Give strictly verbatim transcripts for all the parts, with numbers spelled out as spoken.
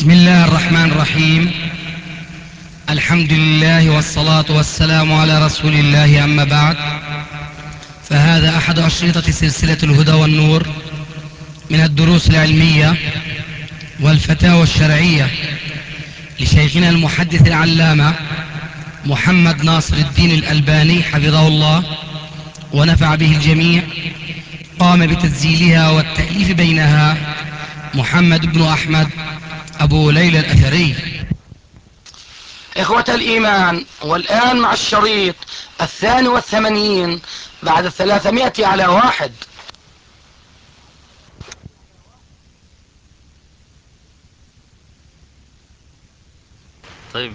بسم الله الرحمن الرحيم. الحمد لله والصلاة والسلام على رسول الله، أما بعد، فهذا أحد أشرطة سلسلة الهدى والنور من الدروس العلمية والفتاوى الشرعية لشيخنا المحدث العلامة محمد ناصر الدين الألباني حفظه الله ونفع به الجميع. قام بتسجيلها والتأليف بينها محمد بن أحمد أبو ليلى الأثري. إخوة الإيمان، والآن مع الشريط الثاني والثمانين بعد الثلاثمائة على واحد. طيب،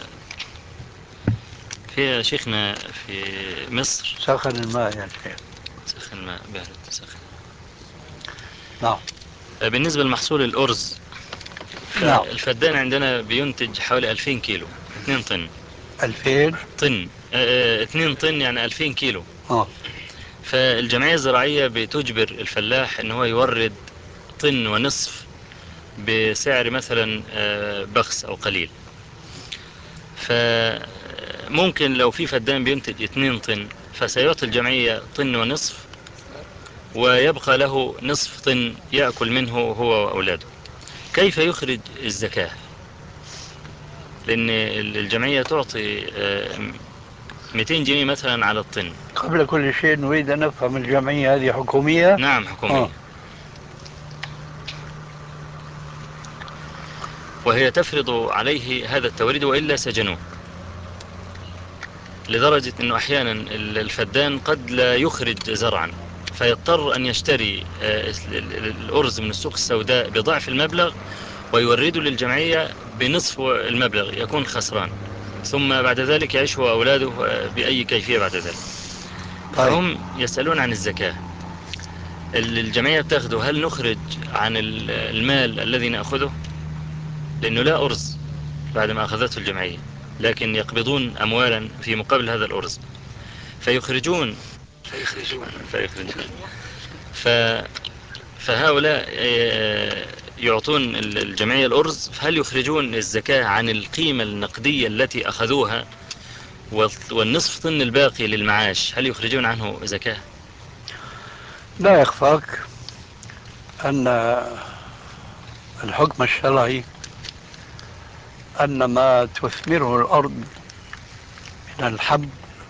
في شيخنا في مصر سخن الماء يا شيخ. سخن الماء بارد سخن. نعم بالنسبة لمحصول الأرز، نعم. الفدان عندنا بينتج حوالي ألفين كيلو، اثنين طن. ألفين طن اه اثنين طن يعني ألفين كيلو. اه فالجمعية الزراعية بتجبر الفلاح ان هو يورد طن ونصف بسعر مثلا اه بخس او قليل. فممكن لو في فدان بينتج اثنين طن فسيعطي الجمعية طن ونصف، ويبقى له نصف طن يأكل منه هو وأولاده. كيف يخرج الزكاة؟ لأن الجمعية تعطي مئتين جنيه مثلا على الطن. قبل كل شيء نريد أن نفهم، الجمعية هذه حكومية؟ نعم حكومية. آه. وهي تفرض عليه هذا التوريد وإلا سجنوه، لدرجة أنه أحيانا الفدان قد لا يخرج زرعا فيضطر أن يشتري الأرز من السوق السوداء بضعف المبلغ ويورده للجمعية بنصف المبلغ، يكون خسران، ثم بعد ذلك يعيش هو وأولاده بأي كيفية بعد ذلك. طيب. فهم يسألون عن الزكاة. الجمعية بتاخده، هل نخرج عن المال الذي نأخذه؟ لأنه لا أرز بعد ما أخذته الجمعية، لكن يقبضون أموالا في مقابل هذا الأرز فيخرجون فيخرجون فيخرجون ف فهؤلاء يعطون الجمعية الأرز، هل يخرجون الزكاة عن القيمة النقدية التي أخذوها والنصف طن الباقي للمعاش هل يخرجون عنه زكاة؟ لا يخفاك أن الحكم الشرعي أن ما تثمره الأرض من الحب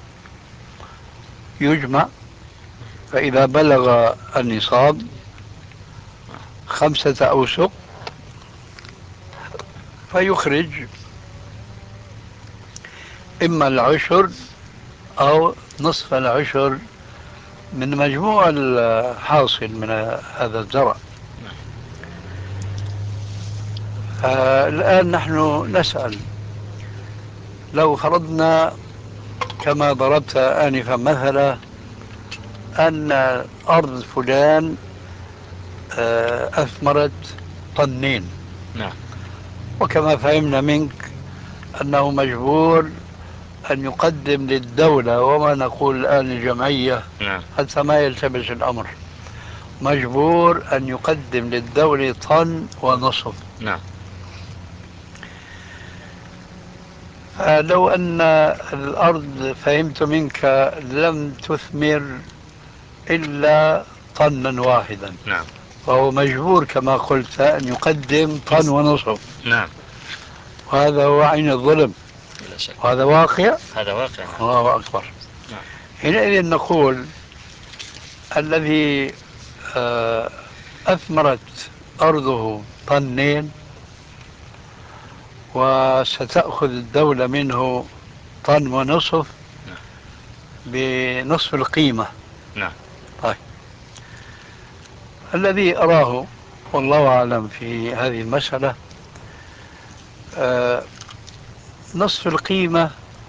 يجمع، فإذا بلغ النصاب خمسة أوسق فيخرج إما العشر أو نصف العشر من مجموع الحاصل من هذا الزرع. الآن نحن نسأل، لو فرضنا كما ضربت آنفا مثلا أن أرض فلان أثمرت طنين، نعم. وكما فهمنا منك أنه مجبور أن يقدم للدولة، وما نقول الآن الجمعية، نعم. حتى ما يلتبس الأمر، مجبور أن يقدم للدولة طن ونصف. نعم. فلو أن الأرض فهمت منك لم تثمر إلا طنا واحدا، نعم. فهو مجبور كما قلت أن يقدم طن ونصف. نعم. وهذا هو عين الظلم، بلا شك. وهذا واقع. هذا واقع. نعم. الله أكبر. نعم. حينئذ نقول الذي أثمرت أرضه طنين وستأخذ الدولة منه طن ونصف نعم. بنصف القيمة. نعم. طيب، الذي أراه والله أعلم في هذه المسألة آه نصف القيمة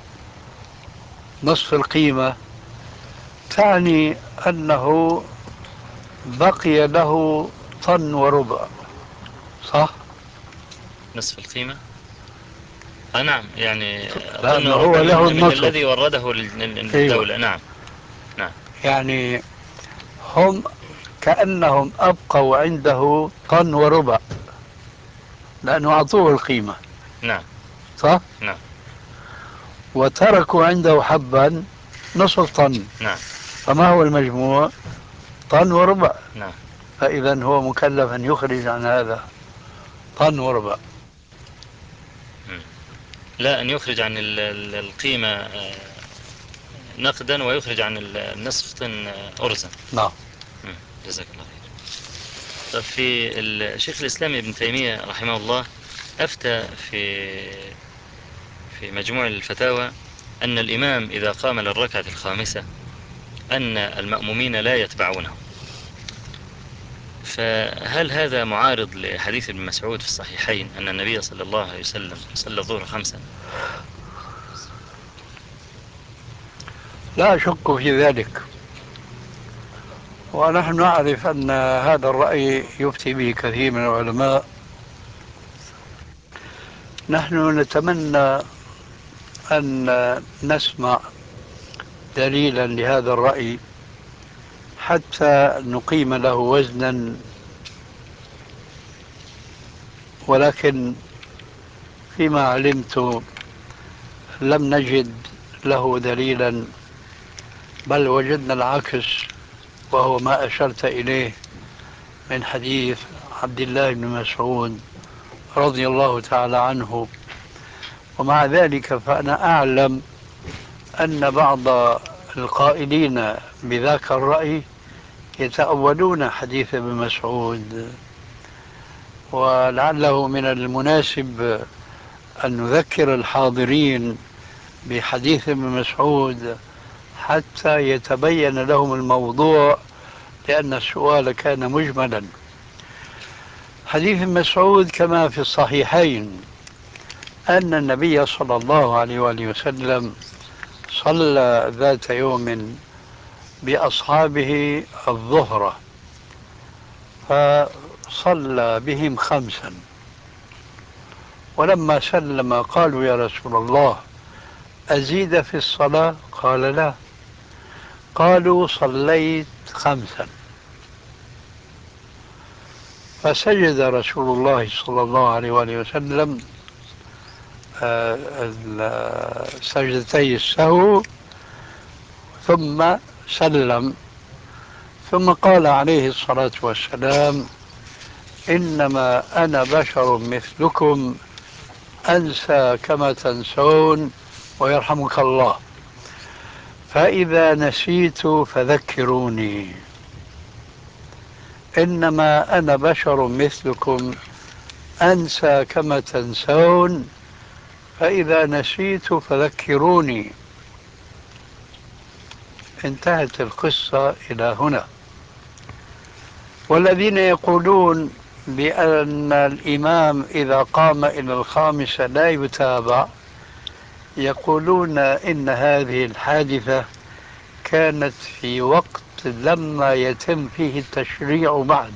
نصف القيمة تعني أنه بقي له طن وربع، صح؟ نصف القيمة. آه نعم، يعني طن لأنه هو وربع من, له من النصف. الذي ورده للدولة. أيوة. نعم. نعم. يعني هم كأنهم أبقوا عنده طن وربع لأنه أعطوه القيمة، نعم صح؟ نعم وتركوا عنده حبا نصف طن، نعم فما هو المجموع؟ طن وربع. نعم. فإذا هو مكلف أن يخرج عن هذا طن وربع. مم. لا، أن يخرج عن ال- ال- القيمة آه، نقدا، ويخرج عن ال- النصف طن آه، أرزا. نعم. مم. جزاك الله خير. طب في الشيخ الإسلام ابن تيمية رحمه الله أفتى في في مجموع الفتاوى أن الإمام إذا قام للركعة الخامسة أن المأمومين لا يتبعونه، فهل هذا معارض لحديث ابن مسعود في الصحيحين أن النبي صلى الله عليه وسلم صلى الظهر خمسا؟ لا أشك في ذلك، ونحن نعرف أن هذا الرأي يفتي به كثير من العلماء. نحن نتمنى أن نسمع دليلا لهذا الرأي حتى نقيم له وزنا، ولكن فيما علمت لم نجد له دليلا، بل وجدنا العكس، وهو ما أشرت إليه من حديث عبد الله بن مسعود رضي الله تعالى عنه. ومع ذلك فأنا أعلم أن بعض القائلين بذاك الرأي يتأولون حديث ابن مسعود، ولعله من المناسب أن نذكر الحاضرين بحديث ابن مسعود حتى يتبين لهم الموضوع، لأن السؤال كان مجملا. حديث ابن مسعود كما في الصحيحين أن النبي صلى الله عليه وآله وسلم صلى ذات يوم بأصحابه الظهر، فصلى بهم خمسا، ولما سلم قالوا يا رسول الله أزيد في الصلاة؟ قال لا. قالوا صليت خمسا، فسجد رسول الله صلى الله عليه وآله وسلم آه، سجدتي السهو، ثم سلم، ثم قال عليه الصلاة والسلام إنما أنا بشر مثلكم أنسى كما تنسون ويرحمك الله، فإذا نسيت فذكروني. إنما أنا بشر مثلكم أنسى كما تنسون فإذا نسيت فذكروني. انتهت القصة إلى هنا. والذين يقولون بأن الإمام إذا قام إلى الخامسة لا يتابع، يقولون إن هذه الحادثة كانت في وقت لما يتم فيه التشريع بعد.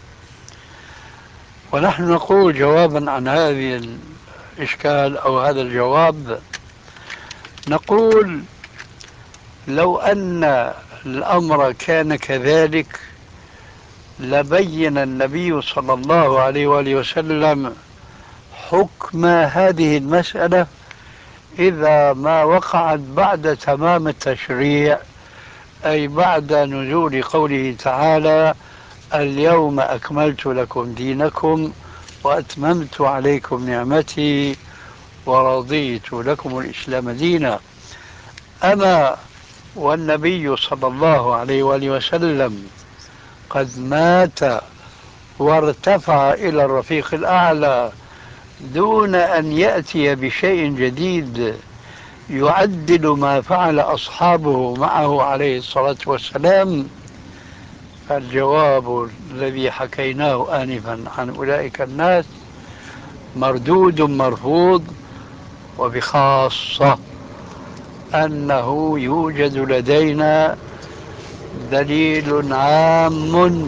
ونحن نقول جوابا عن هذه الإشكال أو هذا الجواب، نقول لو أن الأمر كان كذلك لبين النبي صلى الله عليه وآله وسلم حكم هذه المسألة إذا ما وقعت بعد تمام التشريع، أي بعد نزول قوله تعالى اليوم أكملت لكم دينكم وأتممت عليكم نعمتي ورضيت لكم الإسلام دينا. أما والنبي صلى الله عليه وآله وسلم قد مات وارتفع إلى الرفيق الأعلى دون أن يأتي بشيء جديد يعدل ما فعل أصحابه معه عليه الصلاة والسلام، فالجواب الذي حكيناه آنفا عن أولئك الناس مردود مرفوض، وبخاصة أنه يوجد لدينا دليل عام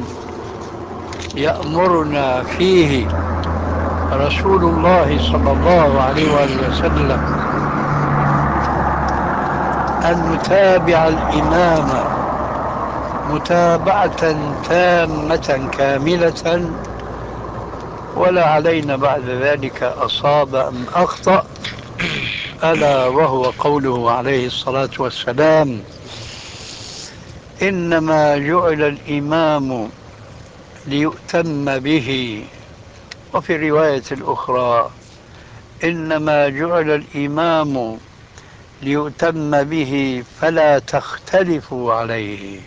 يأمرنا فيه رسول الله صلى الله عليه وآله وسلم أن نتابع الإمام متابعة تامة كاملة ولا علينا بعد ذلك أصاب أم أخطأ، ألا وهو قوله عليه الصلاة والسلام: إنما جعل الإمام ليؤتم به. وفي الرواية الأخرى: إنما جعل الإمام ليؤتم به فلا تختلفوا عليه.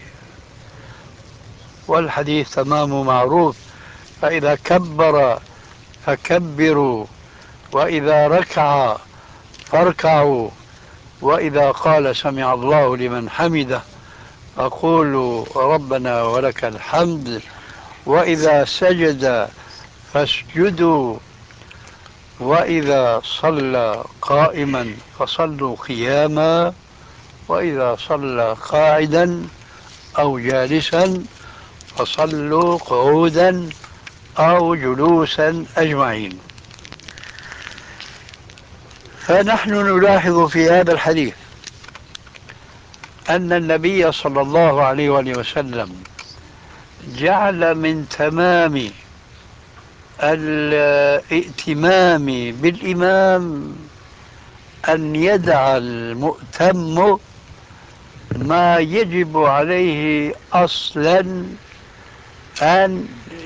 والحديث تمام معروف: فإذا كبر فكبروا، وإذا ركع فاركعوا، وإذا قال سمع الله لمن حمده فقولوا ربنا ولك الحمد، وإذا سجد فاسجدوا، وإذا صلى قائما فصلوا قياما، وإذا صلى قاعدا أو جالسا فصلوا قعودا أو جلوسا أجمعين. فنحن نلاحظ في هذا الحديث أن النبي صلى الله عليه وآله وسلم جعل من تمام الائتمام بالإمام أن يدع المؤتم ما يجب عليه أصلا أن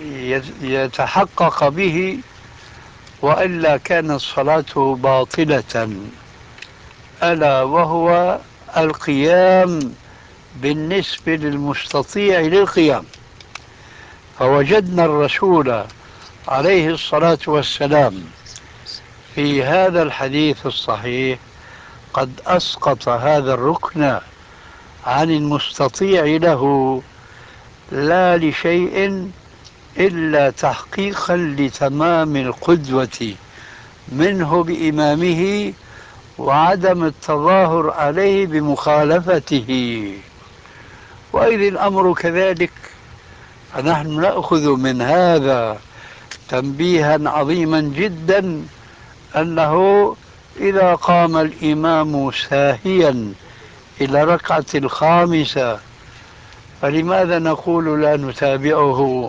يتحقق به، وإلا كانت صلاته باطلة، ألا وهو القيام بالنسبة للمستطيع للقيام. فوجدنا الرسول عليه الصلاة والسلام في هذا الحديث الصحيح قد أسقط هذا الركن عن المستطيع له، لا لشيء إلا تحقيقا لتمام القدوة منه بإمامه وعدم التظاهر عليه بمخالفته. وإذ الأمر كذلك فنحن نأخذ من هذا تنبيها عظيما جدا، أنه إذا قام الإمام ساهيا إلى الركعة الخامسة فلماذا نقول لا نتابعه؟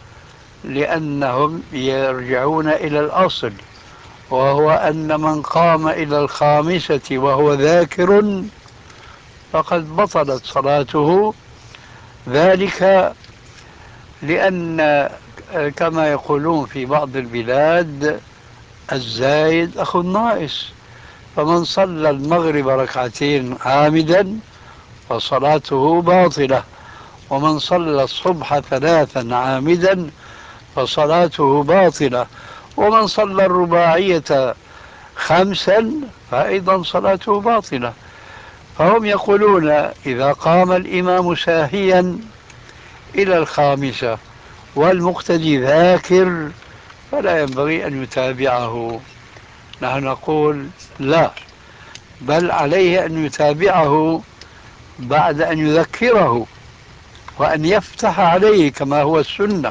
لأنهم يرجعون إلى الأصل، وهو أن من قام إلى الخامسة وهو ذاكر فقد بطلت صلاته، ذلك لأن كما يقولون في بعض البلاد: الزايد أخو الناقص. فمن صلى المغرب ركعتين عامدا فصلاته باطلة، ومن صلى الصبح ثلاثا عامدا فصلاته باطلة، ومن صلى الرباعية خمسا فأيضا صلاته باطلة. فهم يقولون إذا قام الإمام ساهيا إلى الخامسة والمقتدي ذاكر فلا ينبغي أن يتابعه. نحن نقول لا، بل عليه أن يتابعه بعد أن يذكره وأن يفتح عليه كما هو السنة.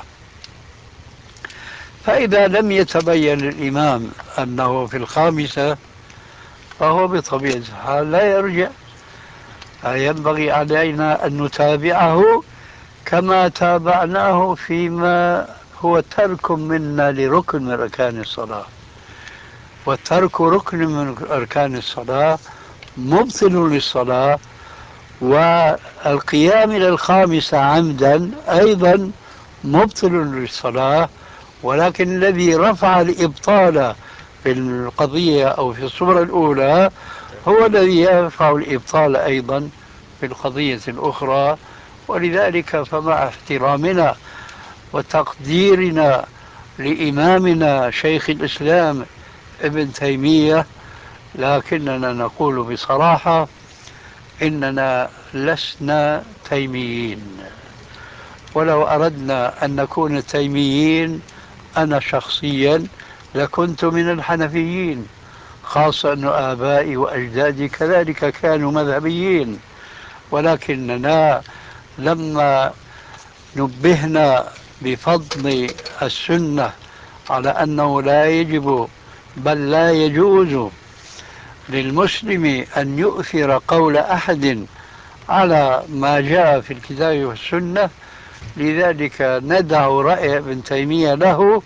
فإذا لم يتبين للإمام أنه في الخامسة فهو بطبيعة الحال لا يرجع، فينبغي علينا أن نتابعه كما تابعناه فيما هو ترك منا لركن من أركان الصلاة. والترك ركن من أركان الصلاة مبطل للصلاة، والقيام إلى الخامسة عمدا أيضا مبطل للصلاة. ولكن الذي رفع الإبطال في القضية أو في الصورة الأولى هو الذي يرفع الإبطال أيضا في القضية الأخرى. ولذلك فمع احترامنا وتقديرنا لإمامنا شيخ الإسلام ابن تيمية، لكننا نقول بصراحة إننا لسنا تيميين. ولو أردنا أن نكون تيميين أنا شخصيا لكنت من الحنفيين، خاصة أن آبائي وأجدادي كذلك كانوا مذهبيين. ولكننا لما نبهنا بفضل السنة على أنه لا يجب بل لا يجوز للمسلم أن يؤثر قول أحد على ما جاء في الكتاب والسنة، لذلك ندع رأي ابن تيمية له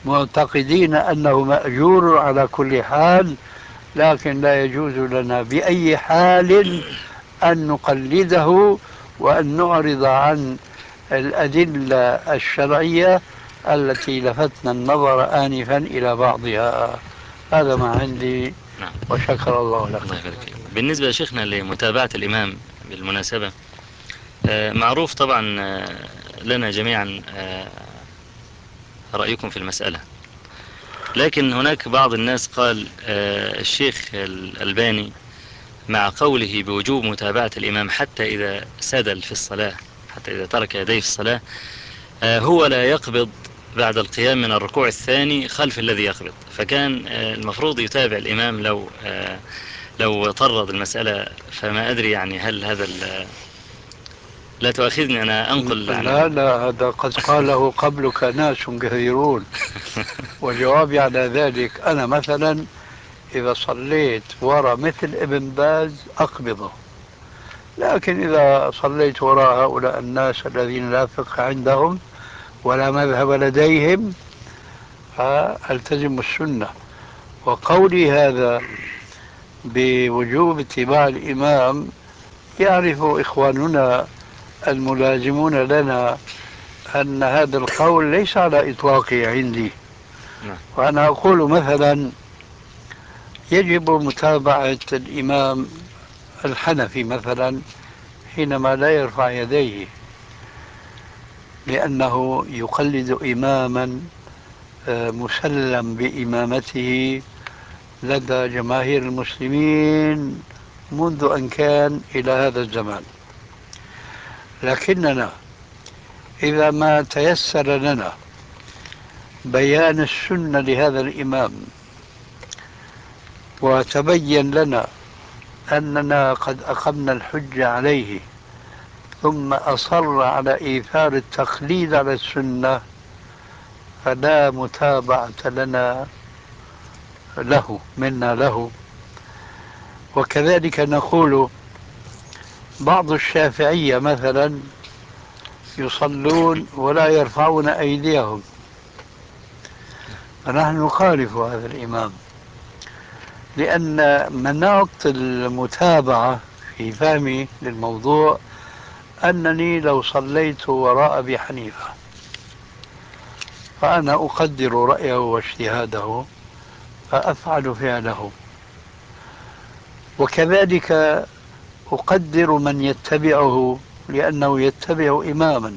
معتقدين أنه مأجور على كل حال، لكن لا يجوز لنا بأي حال أن نقلده وأن نعرض عن الأدلة الشرعية التي لفتنا النظر آنفا إلى بعضها. هذا ما عندي، نعم. وشكر الله لك. الله يبارك فيك. بالنسبة لشيخنا لمتابعة الإمام بالمناسبة، آه، معروف طبعا آه، لنا جميعا آه، رأيكم في المسألة، لكن هناك بعض الناس قال آه، الشيخ الألباني مع قوله بوجوب متابعة الإمام حتى إذا سدل في الصلاة، حتى إذا ترك يديه في الصلاة، آه، هو لا يقبض بعد القيام من الركوع الثاني خلف الذي يقبض، فكان آه، المفروض يتابع الإمام لو آه، لو طرد المسألة. فما أدري يعني هل هذا ال- لا تؤاخذني أنا أنقل لا عن. لا، هذا قد قاله قبلك ناس كثيرون، وجوابي على ذلك أنا مثلا إذا صليت وراء مثل ابن باز أقبضه، لكن إذا صليت وراء هؤلاء الناس الذين لا فقه عندهم ولا مذهب لديهم فألتزم السنة. وقولي هذا بوجوب اتباع الإمام يعرف إخواننا الملازمون لنا أن هذا القول ليس على إطلاقه عندي. نعم. وأنا أقول مثلا يجب متابعة الإمام الحنفي مثلا حينما لا يرفع يديه، لأنه يقلد إماما آه، مسلم بإمامته لدى جماهير المسلمين منذ أن كان إلى هذا الزمان. لكننا إذا ما تيسر لنا بيان السنة لهذا الإمام وتبين لنا أننا قد أقمنا الحجة عليه ثم أصر على إيثار التقليد على السنة، فلا متابعة لنا له منا له. وكذلك نقول بعض الشافعية مثلا يصلون ولا يرفعون أيديهم، فنحن نخالف هذا الإمام، لأن مناط المتابعة في فهمي للموضوع أنني لو صليت وراء أبي حنيفة فأنا أقدر رأيه واجتهاده فأفعل فعله، وكذلك أقدر من يتبعه لأنه يتبع إماما.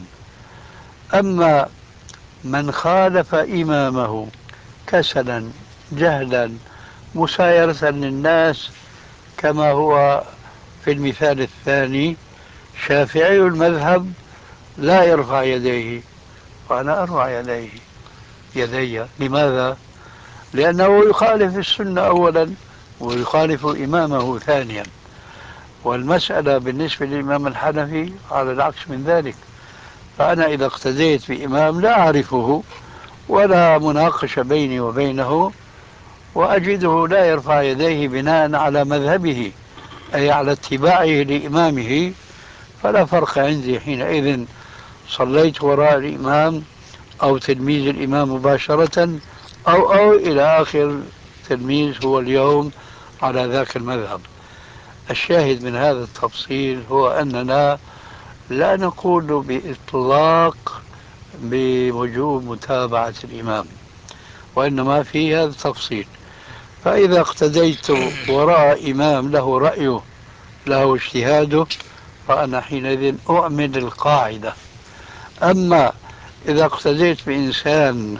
أما من خالف إمامه كسلا جهلا مسايرة للناس كما هو في المثال الثاني، شافعي المذهب لا يرفع يديه وأنا أرفع يديه يدي. لماذا؟ لأنه يخالف السنة أولا ويخالف إمامه ثانيا. والمسألة بالنسبة للإمام الحنفي على العكس من ذلك، فأنا إذا اقتديت بإمام لا أعرفه ولا مناقشة بيني وبينه وأجده لا يرفع يديه بناء على مذهبه أي على اتباعه لإمامه، فلا فرق عندي حينئذ صليت وراء الإمام أو تلميذ الإمام مباشرة أو أو إلى آخر تلميذ هو اليوم على ذاك المذهب. الشاهد من هذا التفصيل هو أننا لا نقول بإطلاق بوجوب متابعة الإمام، وإنما في هذا التفصيل. فإذا اقتديت وراء إمام له رأيه له اجتهاده فأنا حينئذ أؤمن القاعدة. أما إذا اقتديت بإنسان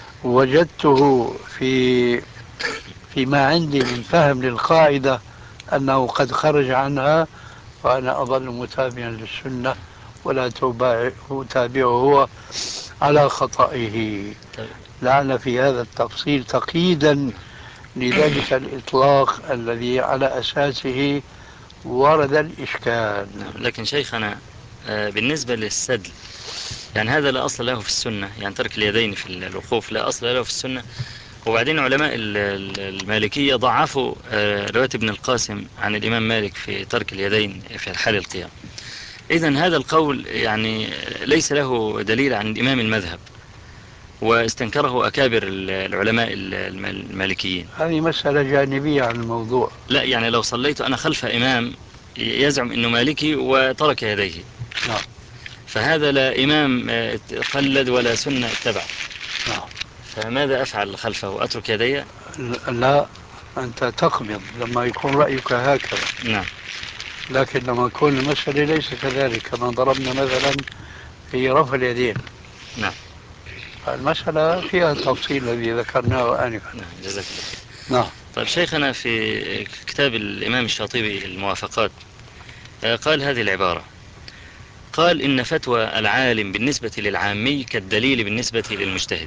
وجدته في فيما عندي من فهم للقاعدة أنه قد خرج عنها فأنا أظل متابعا للسنة ولا أتابعه هو على خطئه. لعل في هذا التفصيل تقييدا لذلك الإطلاق الذي على أساسه ورد الإشكال. نعم. لكن شيخنا آه، بالنسبة للسدل، يعني هذا لا أصل له في السنة، يعني ترك اليدين في الوقوف لا أصل له في السنة. وبعدين علماء ال- ال- المالكية ضعفوا آه، رواية ابن القاسم عن الإمام مالك في ترك اليدين في حال القيام. إذن هذا القول يعني ليس له دليل عن إمام المذهب، واستنكره أكابر العلماء المالكيين. هذه مسألة جانبية عن الموضوع. لا يعني لو صليت أنا خلف إمام يزعم أنه مالكي وترك يديه، نعم. فهذا لا إمام قلد ولا سنة اتبع، نعم. فماذا أفعل خلفه؟ أترك يدي؟ لا، أنت تقبض لما يكون رأيك هكذا. نعم. لكن لما يكون المسألة ليس كذلك، كما ضربنا مثلا في رفع اليدين. نعم. المسألة فيها التفصيل الذي ذكرناه آنفا. نعم جزاك الله خير. نعم. طيب شيخنا، في كتاب الإمام الشاطبي الموافقات قال هذه العبارة، قال إن فتوى العالم بالنسبة للعامي كالدليل بالنسبة للمجتهد.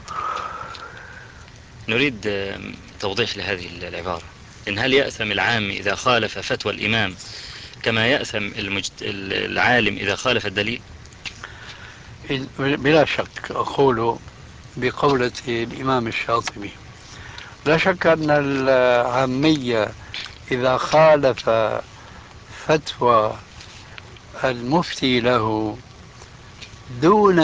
نريد توضيح لهذه العبارة، إن هل يأثم العام إذا خالف فتوى الإمام كما يأثم المجت... العالم إذا خالف الدليل؟ بلا شك أقول بقولة الإمام الشاطبي، لا شك أن العامية إذا خالف فتوى المفتي له دون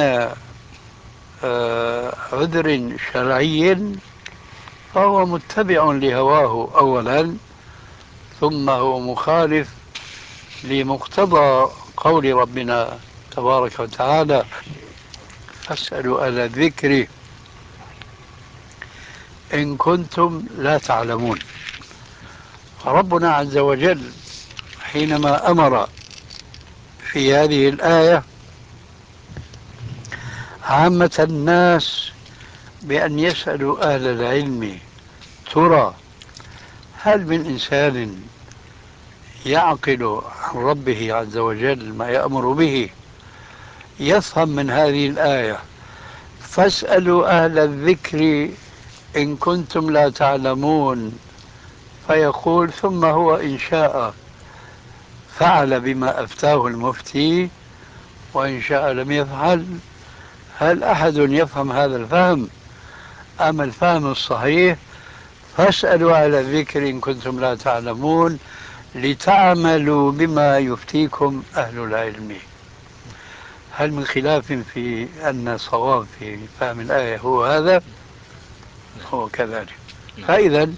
عذر شرعي فهو متبع لهواه أولا، ثم هو مخالف لمقتضى قول ربنا تبارك وتعالى فاسألوا أهل الذكر إن كنتم لا تعلمون. فربنا عز وجل حينما أمر في هذه الآية عامة الناس بأن يسألوا أهل العلم، ترى هل من إنسان يعقل عن ربه عز وجل ما يأمر به يفهم من هذه الآية فاسألوا أهل الذكر إن كنتم لا تعلمون، فيقول ثم هو إن شاء فعل بما أفتاه المفتي وإن شاء لم يفعل؟ هل أحد يفهم هذا الفهم؟ أما الفهم الصحيح فاسألوا أهل الذكر إن كنتم لا تعلمون لتعملوا بما يفتيكم أهل العلم. هل من خلاف في أن صواب في فهم الآية هو هذا؟ هو كذلك. فإذا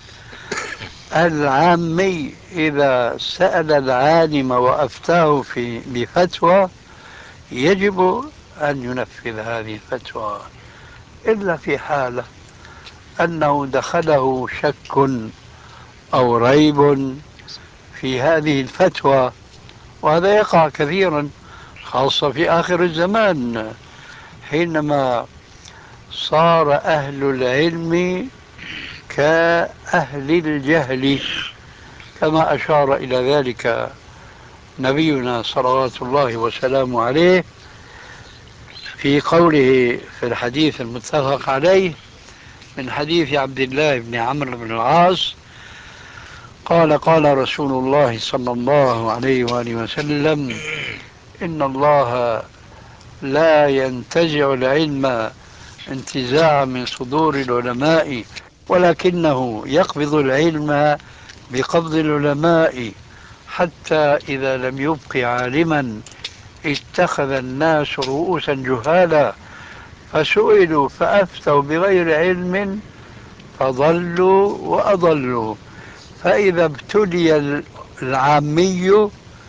العامي إذا سأل العالم وأفتاه في بفتوى يجب أن ينفذ هذه الفتوى، إلا في حالة أنه دخله شك أو ريب في هذه الفتوى، وهذا يقع كثيرا خاصة في آخر الزمان حينما صار أهل العلم كأهل الجهل، كما أشار إلى ذلك نبينا صلوات الله وسلامه عليه في قوله في الحديث المتفق عليه من حديث عبد الله بن عمرو بن العاص قال قال رسول الله صلى الله عليه وآله وسلم إن الله لا ينتزع العلم انتزاعا من صدور العلماء ولكنه يقبض العلم بقبض العلماء حتى إذا لم يبق عالما اتخذ الناس رؤوسا جهالا فسئلوا فأفتوا بغير علم فضلوا وأضلوا. فإذا ابتلي العامي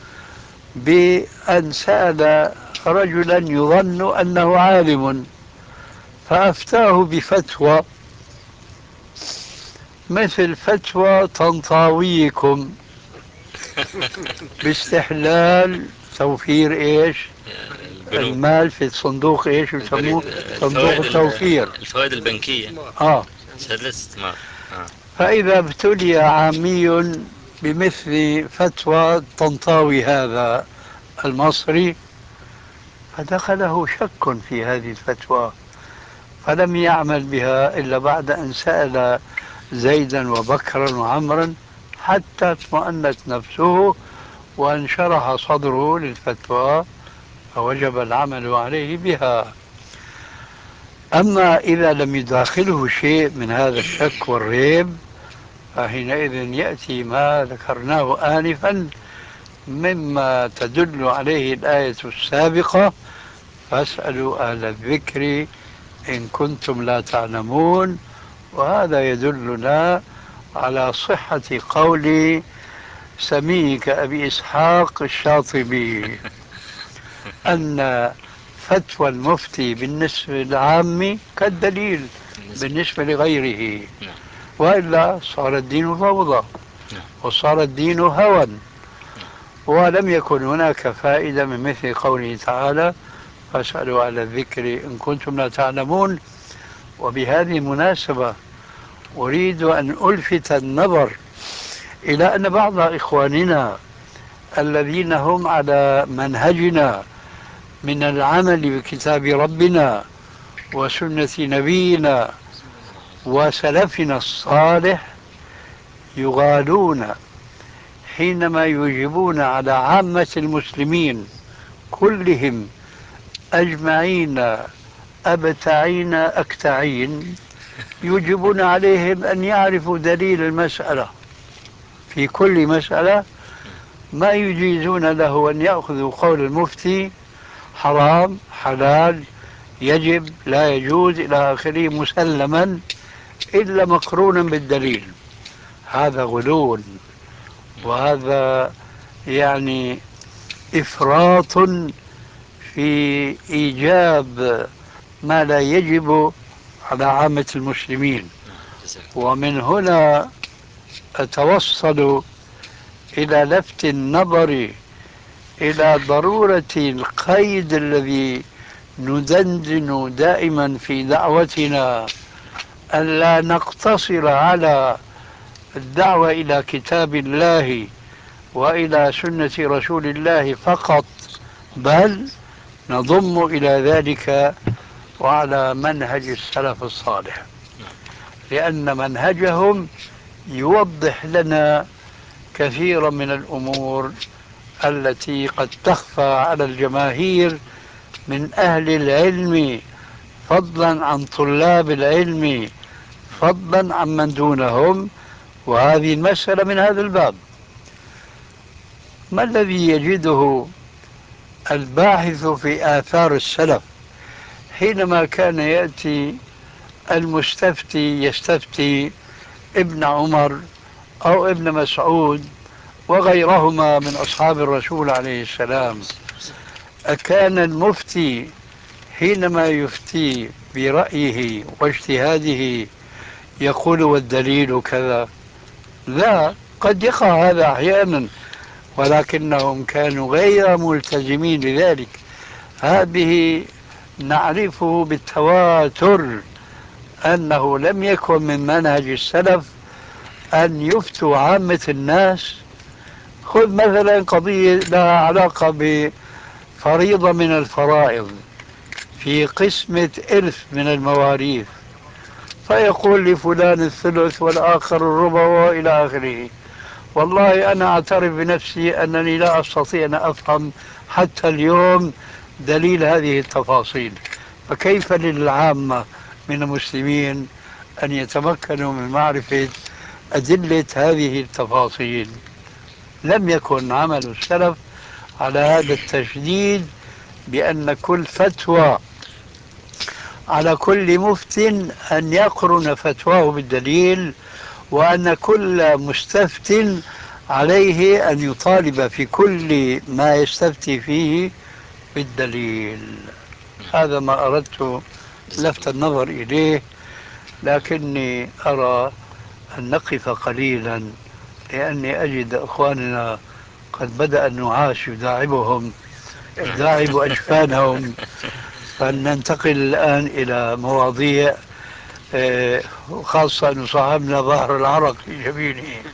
بأن سأل رجلا يظن أنه عالم فأفتاه بفتوى مثل فتوى طنطاويكم باستحلال توفير ايش المال في الصندوق، ايش يسموه صندوق التوفير، الفوائد البنكية، اه شهادة استثمار. آه. فإذا ابتلي عامي بمثل فتوى طنطاوي هذا المصري فدخله شك في هذه الفتوى فلم يعمل بها إلا بعد أن سأل زيدا وبكرا وعمرا حتى اطمأنت نفسه وانشرح صدره للفتوى فوجب العمل عليه بها. أما إذا لم يداخله شيء من هذا الشك والريب فحينئذ يأتي ما ذكرناه آنفا مما تدل عليه الآية السابقة فاسألوا أهل الذكر إن كنتم لا تعلمون. وهذا يدلنا على صحة قول سميك أبي إسحاق الشاطبي أن فتوى المفتي بالنسبة للعام كالدليل بالنسبة لغيره، نعم. وإلا صار الدين فوضى نعم. وصار الدين هوى. ولم يكن هناك فائدة من مثل قوله تعالى فاسألوا على الذكر إن كنتم لا تعلمون. وبهذه المناسبة أريد أن ألفت النظر إلى أن بعض إخواننا الذين هم على منهجنا من العمل بكتاب ربنا وسنة نبينا وسلفنا الصالح يغالون حينما يجيبون على عامة المسلمين كلهم أجمعين أبتعين أكتعين، يجبون عليهم أن يعرفوا دليل المسألة في كل مسألة، ما يجيزون له أن يأخذوا قول المفتي حرام حلال يجب لا يجوز إلى آخره مسلما إلا مقرونا بالدليل. هذا غلو، وهذا يعني إفراط في إيجاب ما لا يجب على عامة المسلمين. ومن هنا أتوصل إلى لفت النظر إلى ضرورة القيد الذي ندندن دائما في دعوتنا، أن لا نقتصر على الدعوة إلى كتاب الله وإلى سنة رسول الله فقط، بل نضم إلى ذلك وعلى منهج السلف الصالح، لأن منهجهم يوضح لنا كثيرا من الأمور التي قد تخفى على الجماهير من أهل العلم، فضلا عن طلاب العلم، فضلا عن من دونهم. وهذه المسألة من هذا الباب. ما الذي يجده الباحث في آثار السلف حينما كان يأتي المستفتي يستفتي ابن عمر أو ابن مسعود وغيرهما من أصحاب الرسول عليه السلام؟ أكان المفتي حينما يفتي برأيه واجتهاده يقول والدليل كذا؟ لا، قد يقع هذا أحيانا، ولكنهم كانوا غير ملتزمين لذلك. هذه نعرفه بالتواتر أنه لم يكن من منهج السلف أن يفتوا عامة الناس. خذ مثلا قضية لها علاقة بفريضة من الفرائض في قسمة إرث من المواريث، فيقول لفلان الثلث والآخر الربع وإلى آخره. والله أنا أعترف بنفسي أنني لا أستطيع أن أفهم حتى اليوم دليل هذه التفاصيل، فكيف للعامة من المسلمين أن يتمكنوا من معرفة أدلة هذه التفاصيل؟ لم يكن عمل السلف على هذا التشديد بأن كل فتوى على كل مفت أن يقرن فتواه بالدليل، وأن كل مستفت عليه أن يطالب في كل ما يستفتي فيه بالدليل. هذا ما أردت لفت النظر إليه، لكني أرى أن نقف قليلا لأني أجد أخواننا قد بدأ النعاس يداعبهم يداعب أجفانهم، فلننتقل الآن إلى مواضيع، وخاصة أن صاحبنا ظهر العرق في جبينه.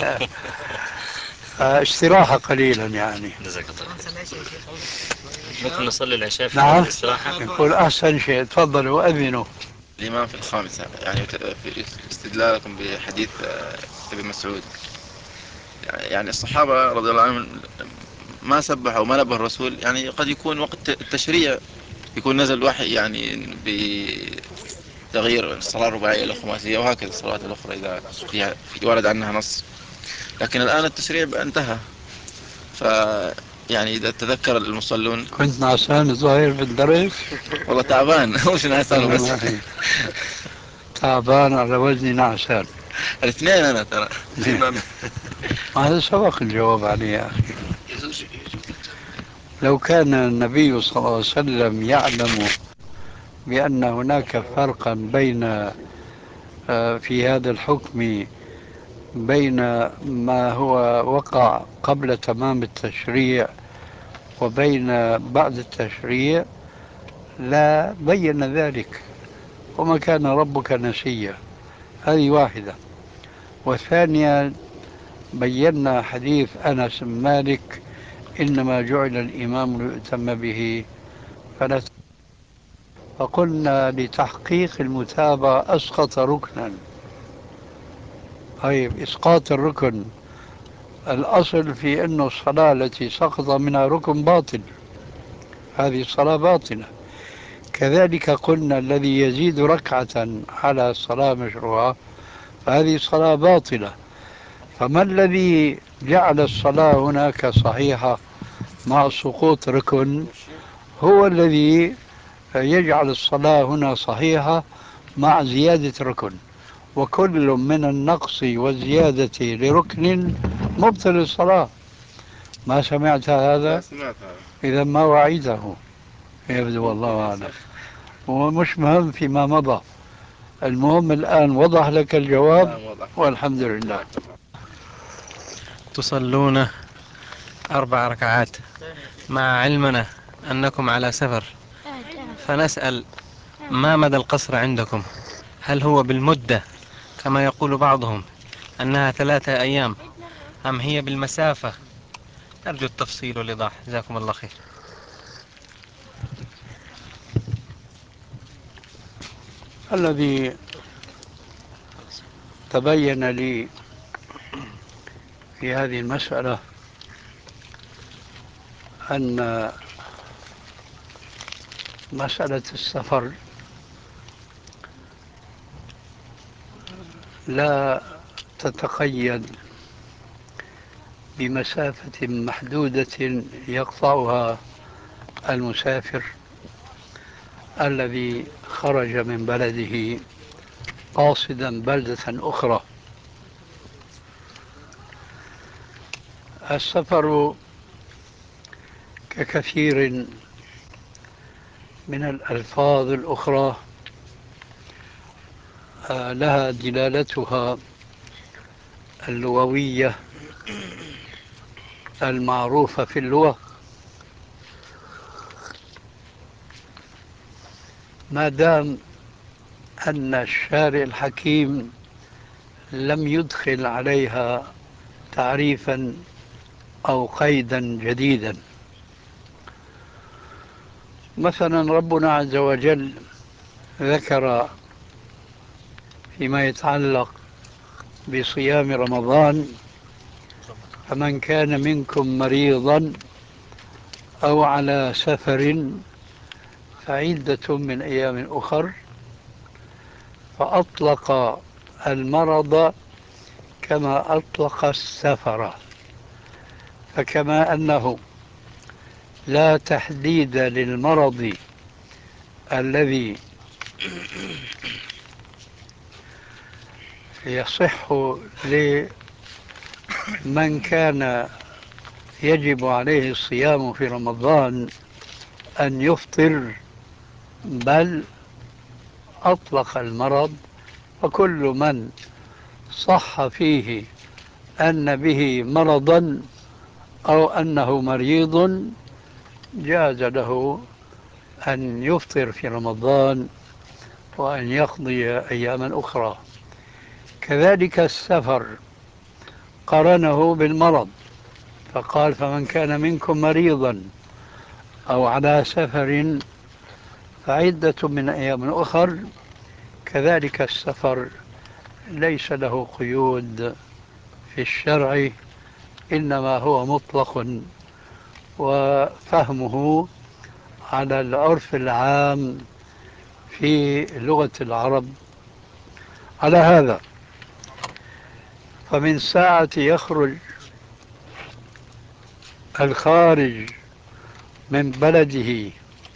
استراحة قليلا يعني. جزاك الله خير. ممكن نصلي العشاء في نعم، الاستراحة؟ يقول أحسن شيء، تفضلوا وأذنوا. الإمام في الخامسة يعني في استدلالكم بحديث ابن مسعود، يعني الصحابة رضي الله عنهم ما سبحوا وما نبه الرسول، يعني قد يكون وقت التشريع يكون نزل وحي يعني بتغيير الصلاة الرباعية إلى خماسية وهكذا الصلوات الأخرى إذا فيها في ورد عنها نص، لكن الآن التشريع انتهى، ف يعني إذا تذكر المصلون. كنت نعسان الظاهر في الدرس. والله تعبان مش نعسان بس. تعبان على وزن نعسان. الاثنين أنا ترى. هذا سبق الجواب عليه يا أخي. لو كان النبي صلى الله عليه وسلم يعلم بأن هناك فرقا بين في هذا الحكم بين ما هو وقع قبل تمام التشريع وبين بعد التشريع لا بين ذلك، وما كان ربك نسيا. هذه واحدة. وثانيا بينا حديث أنس بن مالك إنما جعل الإمام ليؤتم به فلا. فقلنا لتحقيق المتابعة أسقط ركنا. طيب إسقاط الركن الأصل في أن الصلاة التي سقط منها ركن باطل، هذه الصلاة باطلة. كذلك قلنا الذي يزيد ركعة على صلاة مشروعة فهذه صلاة باطلة. فما الذي جعل الصلاة هناك صحيحة مع سقوط ركن هو الذي يجعل الصلاة هنا صحيحة مع زيادة ركن، وكل من النقص والزيادة لركن مبطل الصلاة. ما سمعت هذا؟ سمعت هذا. إذا ما وعيته يبدو والله أعلم، ومش مهم فيما مضى. المهم الآن وضح لك الجواب والحمد لله. تصلون أربع ركعات مع علمنا أنكم على سفر، فنسأل ما مدى القصر عندكم؟ هل هو بالمدة كما يقول بعضهم أنها ثلاثة أيام، أم هي بالمسافة؟ أرجو التفصيل والإيضاح، جزاكم الله خير. الذي تبين لي في هذه المسألة أن مسألة السفر لا تتقيد بمسافة محدودة يقطعها المسافر الذي خرج من بلده قاصدا بلدة أخرى. السفر ككثير من الألفاظ الأخرى لها دلالتها اللغوية المعروفة في اللغة. ما دام أن الشارع الحكيم لم يدخل عليها تعريفا أو قيدا جديدا. مثلا ربنا عز وجل ذكر فيما يتعلق بصيام رمضان فمن كان منكم مريضا أو على سفر فعدة من أيام أخر، فأطلق المرض كما أطلق السفر. فكما أنه لا تحديد للمرض الذي يصح لمن كان يجب عليه الصيام في رمضان أن يفطر، بل أطلق المرض، وكل من صح فيه أن به مرضا أو أنه مريض جاز له أن يفطر في رمضان وأن يقضي أياما أخرى. كذلك السفر قرنه بالمرض فقال فمن كان منكم مريضا أو على سفر فعدة من أيام أخر. كذلك السفر ليس له قيود في الشرع، إنما هو مطلق وفهمه على العرف العام في لغة العرب. على هذا فمن ساعة يخرج الخارج من بلده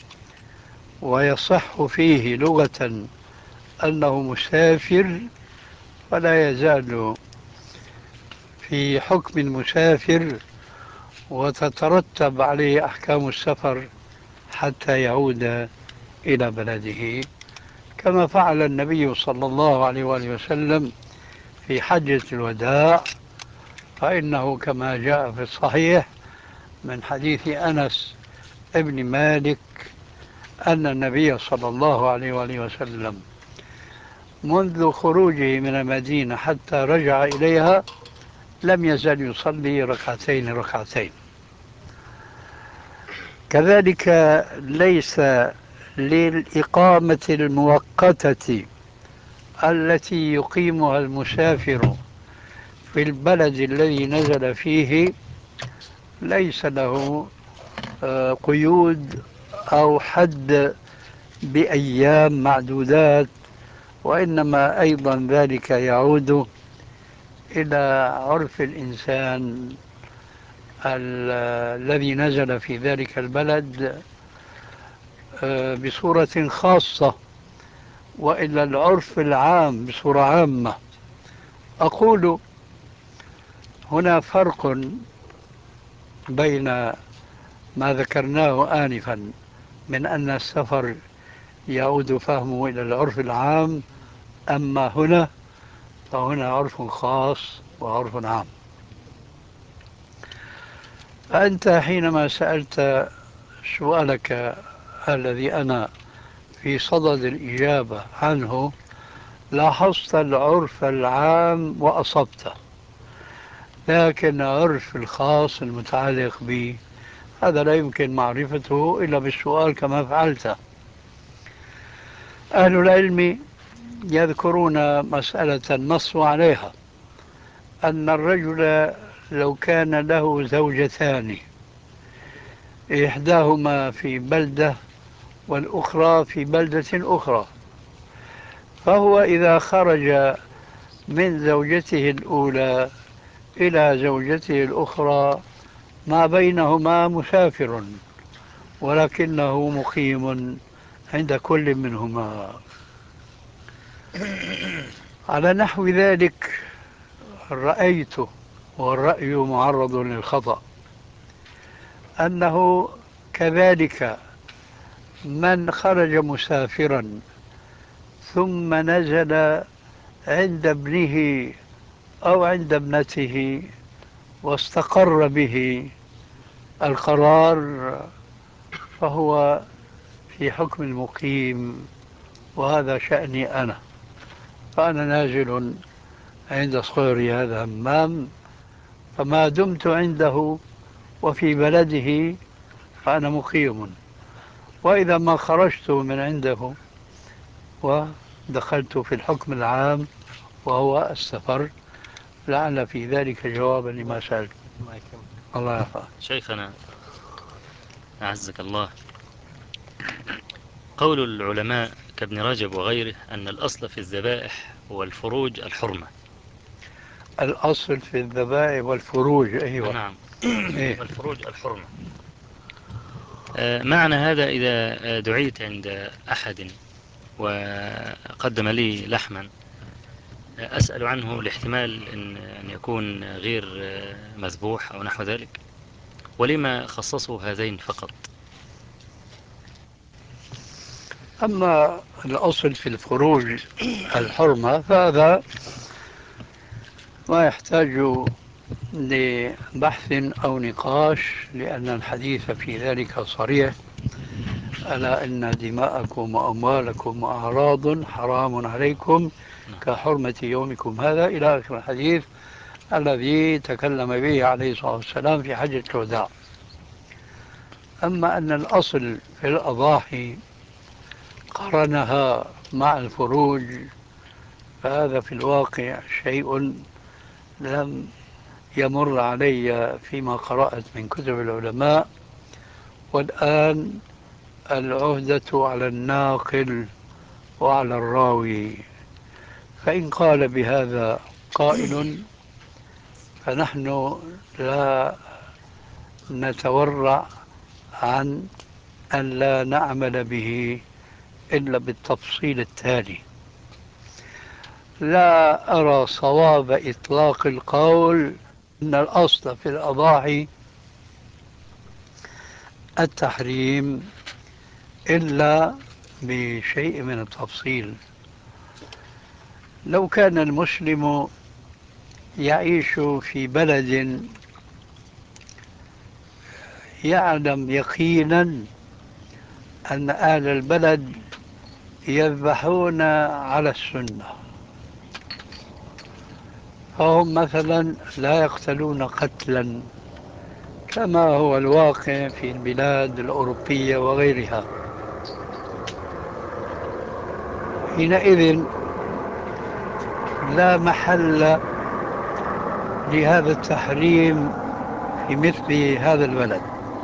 ويصح فيه لغة أنه مسافر فلا يزال في حكم المسافر وتترتب عليه أحكام السفر حتى يعود إلى بلده، كما فعل النبي صلى الله عليه وآله وسلم في حجة الوداع. فإنه كما جاء في الصحيح من حديث أنس ابن مالك أن النبي صلى الله عليه وآله وسلم منذ خروجه من المدينة حتى رجع إليها لم يزل يصلي ركعتين ركعتين. كذلك ليس للإقامة المؤقتة التي يقيمها المسافر في البلد الذي نزل فيه ليس له قيود أو حد بأيام معدودات، وإنما أيضا ذلك يعود إلى عرف الإنسان الذي نزل في ذلك البلد بصورة خاصة، وإلى العرف العام بصورة عامة. أقول هنا فرق بين ما ذكرناه آنفا من أن السفر يعود فهمه إلى العرف العام، أما هنا فهنا عرف خاص وعرف عام. فأنت حينما سألت سؤالك الذي أنا في صدد الإجابة عنه لاحظت العرف العام وأصبته، لكن العرف الخاص المتعلق به هذا لا يمكن معرفته إلا بالسؤال كما فعلت. أهل العلم يذكرون مسألة النص عليها، أن الرجل لو كان له زوجتان إحداهما في بلدة والأخرى في بلدة أخرى، فهو إذا خرج من زوجته الأولى إلى زوجته الأخرى ما بينهما مسافر ولكنه مقيم عند كل منهما. على نحو ذلك رأيت، والرأي معرض للخطأ، أنه كذلك من خرج مسافرا ثم نزل عند ابنه أو عند ابنته واستقر به القرار فهو في حكم المقيم، وهذا شأني أنا. فأنا نازل عند صغيري هذا همام، فما دمت عنده وفي بلده فأنا مقيم، وإذا ما خرجت من عنده ودخلت في الحكم العام وهو السفر. لعل في ذلك جوابا لما سألت. الله يرحمه. شيخنا أعزك الله، قول العلماء كابن رجب وغيره أن الأصل في الذبائح والفروج الحرمة. الأصل في الذبائح والفروج، أيوة. نعم. إيه؟ والفروج الحرمة. معنى هذا إذا دعيت عند أحد وقدم لي لحما أسأل عنه لاحتمال أن يكون غير مذبوح أو نحو ذلك، ولما خصصوا هذين فقط؟ أما الأصل في الفروج الحرمة فهذا ما يحتاج لبحث أو نقاش، لأن الحديث في ذلك صريح: ألا إن دماءكم وأموالكم وأعراض حرام عليكم كحرمة يومكم هذا، إلى آخر الحديث الذي تكلم به عليه الصلاة والسلام في حجة الوداع. أما أن الأصل في الأضاحي قرنها مع الفروج فهذا في الواقع شيء لم يمر علي فيما قرأت من كتب العلماء، والآن العهدة على الناقل وعلى الراوي، فإن قال بهذا قائل فنحن لا نتورع عن أن لا نعمل به إلا بالتفصيل التالي. لا أرى صواب إطلاق القول أن الأصل في الأضاحي التحريم إلا بشيء من التفصيل. لو كان المسلم يعيش في بلد يعلم يقينا أن أهل البلد يذبحون على السنة، فهم مثلا لا يقتلون قتلا كما هو الواقع في البلاد الأوروبية وغيرها، حينئذ لا محل لهذا التحريم في مثل هذا البلد.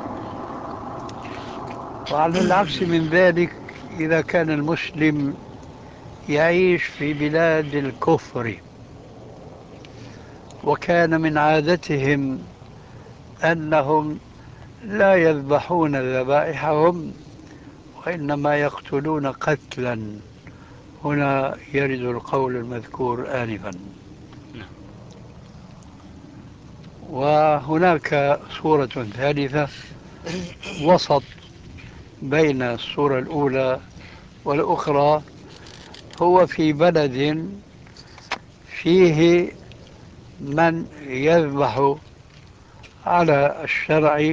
وعلى العكس من ذلك، إذا كان المسلم يعيش في بلاد الكفر وكان من عادتهم أنهم لا يذبحون ذبائحهم وإنما يقتلون قتلا، هنا يرد القول المذكور آنفا. وهناك صورة ثالثة وسط بين الصورة الأولى والأخرى، هو في بلد فيه من يذبح على الشرع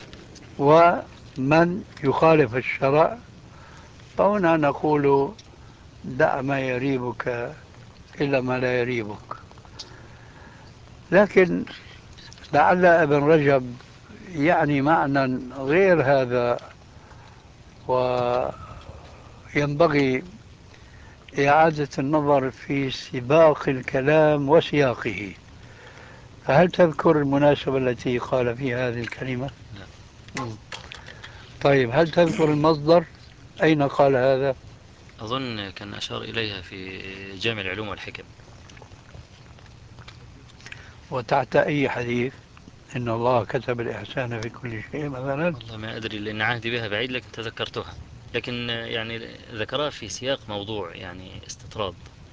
ومن يخالف الشرع، فهنا نقول دع ما يريبك إلا ما لا يريبك. لكن لعل ابن رجب يعني معنى غير هذا، وينبغي إعادة النظر في سباق الكلام وسياقه. فهل تذكر المناسبة التي قال فيها هذه الكلمة؟ نعم. طيب، هل تذكر المصدر أين قال هذا؟ أظن كان أشار إليها في جامع العلوم والحكم. وتحت أي حديث؟ إن الله كتب الإحسان في كل شيء مثلا. والله ما أدري لأن عهدي بها بعيد، لكن تذكرتها، لكن يعني ذكرها في سياق موضوع يعني استطراد.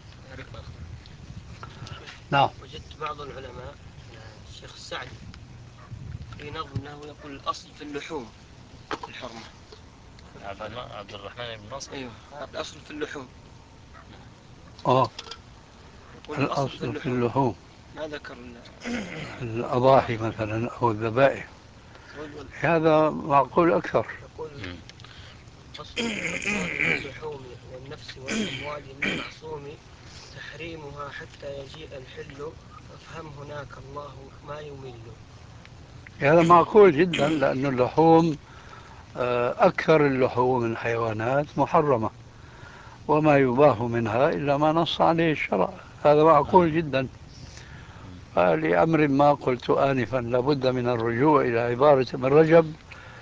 نعم. وجدت بعض العلماء الشيخ السعدي في نظم أنه يقول الأصل في اللحوم الحرمة. عبد الرحمن بن ناصر. أيوه، الأصل في اللحوم. آه يقول الأصل الأصل في في اللحوم. اللحوم، ما ذكر الأضاحي مثلا أو الذبائح، هذا معقول أكثر. يقول أصل في اللحوم والنفس والأموال من المعصوم تحريمها حتى يجيء الحل، فافهم هناك الله ما يمل. هذا معقول جدا، لأن اللحوم أكثر اللحوم من الحيوانات محرمة، وما يباح منها إلا ما نص عليه الشرع، هذا معقول جدا. لأمر ما قلت آنفا لابد من الرجوع إلى عبارة ابن رجب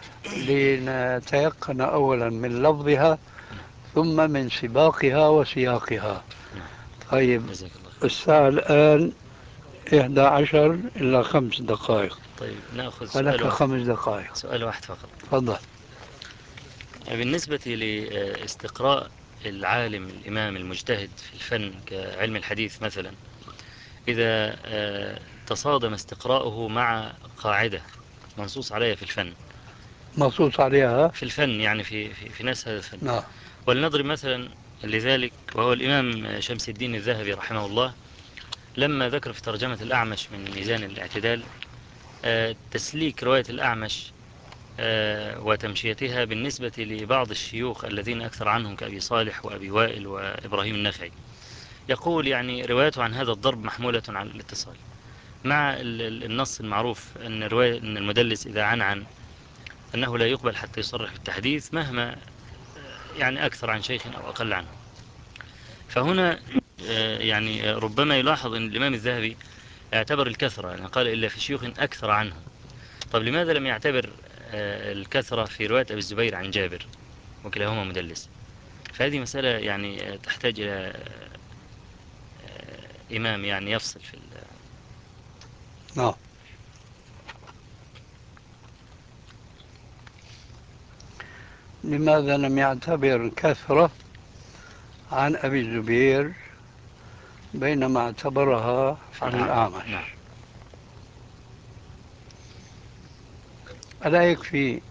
لنتيقن أولا من لفظها ثم من سباقها وسياقها. طيب، الساعة الآن إحدى عشر إلا خمس دقائق. طيب نأخذ فلك سؤال واحد. خمس دقائق. سؤال واحد فقط. تفضل. بالنسبة لاستقراء العالم الإمام المجتهد في الفن كعلم الحديث مثلا، إذا تصادم استقراؤه مع قاعدة منصوص عليها في الفن، منصوص عليها في الفن يعني في في, في نفس هذا الفن. نعم. ولنضرب مثلا لذلك، وهو الإمام شمس الدين الذهبي رحمه الله لما ذكر في ترجمة الأعمش من ميزان الاعتدال تسليك رواية الأعمش وتمشيتها بالنسبة لبعض الشيوخ الذين أكثر عنهم كأبي صالح وأبي وائل وإبراهيم النخعي، يقول يعني روايته عن هذا الضرب محمولة على الاتصال، مع النص المعروف أن رواية أن المدلس إذا عن عن أنه لا يقبل حتى يصرح بالتحديث مهما يعني أكثر عن شيخ أو أقل عنه. فهنا يعني ربما يلاحظ أن الإمام الذهبي اعتبر الكثرة، يعني قال إلا في شيوخ أكثر عنه. طب لماذا لم يعتبر الكثرة في رواية أبي الزبير عن جابر وكلاهما مدلس؟ فهذه مسألة يعني تحتاج إلى إمام يعني يفصل في نعم. لماذا لم يعتبر كثرة عن أبي الزبير بينما اعتبرها عن الأعمش؟ نعم. ألا يكفي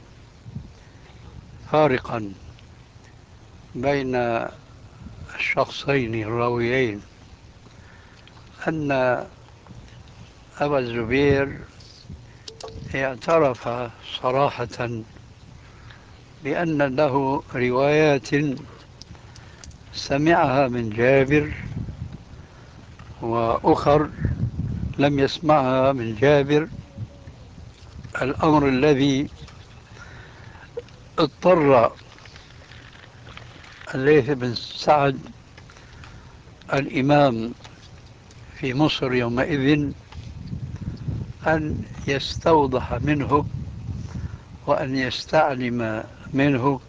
فارقا بين الشخصين الراويين أن أبا الزبير اعترف صراحة بأن له روايات سمعها من جابر وأخر لم يسمعها من جابر، الأمر الذي اضطر الليث بن سعد الإمام في مصر يومئذ أن يستوضح منه وأن يستعلم منه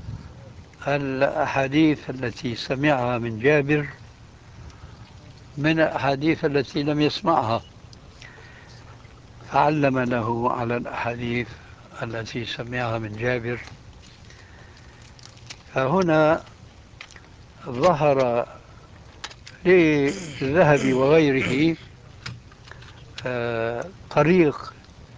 الأحاديث التي سمعها من جابر من الأحاديث التي لم يسمعها، فعلم له على الأحاديث التي سمعها من جابر. فهنا ظهر للذهبي وغيره آه، طريق